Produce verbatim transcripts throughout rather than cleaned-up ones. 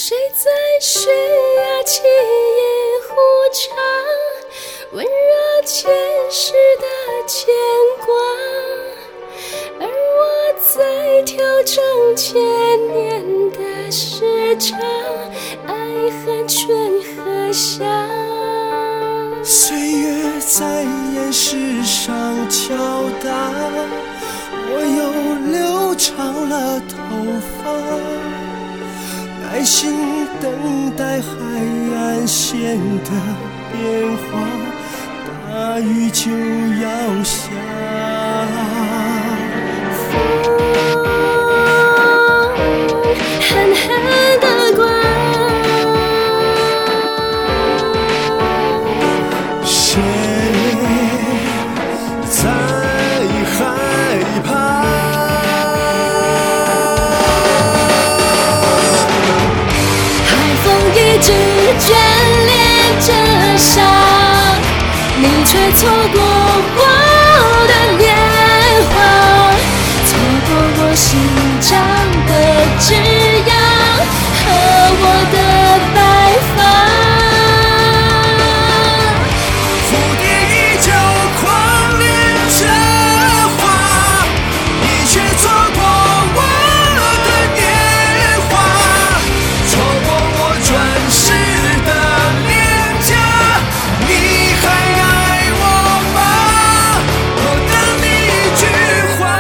谁在悬崖起夜呼唱，温热前世的牵挂，而我在调整千年的时差，爱恨春和夏。 岁月在岩石上敲打，我又留长了头发，耐心等待海岸线的变化，大雨就要下。 风狠狠地刮， 谁在害怕？ 海风一直眷恋着沙，你却错过我的年华，错过我心长的枝桠和我的白发。 蝴蝶依旧狂恋着花，你却错过我的年华，错过我转世的脸颊。你还爱我吗？我等你一句话。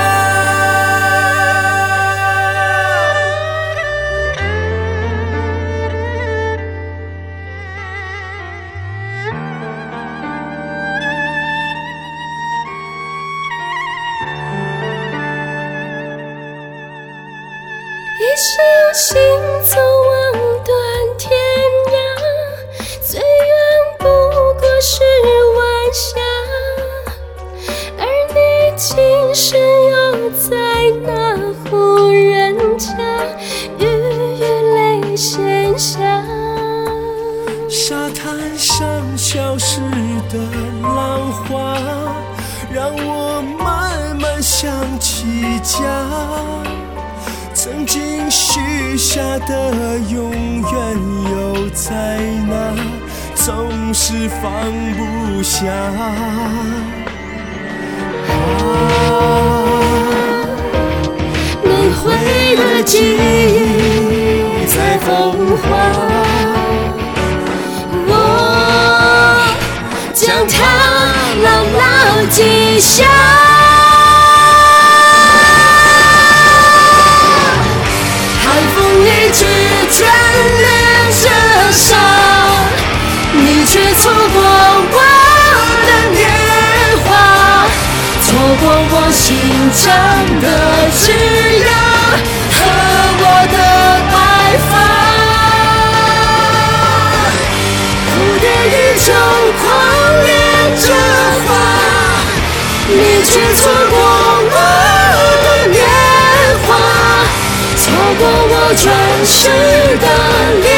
一世行走望断天涯，最远不过是晚霞，而你今时又在那户人家，郁郁泪咸下。 沙滩上消失的浪花，让我慢慢想起家。曾经许下的永远又在哪，总是放不下。 轮回的记忆在风化，我将它牢牢记下。寒风一直眷恋着沙，你却错过我的年华，错过我心长的枝桠和我的白发。蝴蝶依旧狂恋着花，你却错过我的年华，错过我转世的脸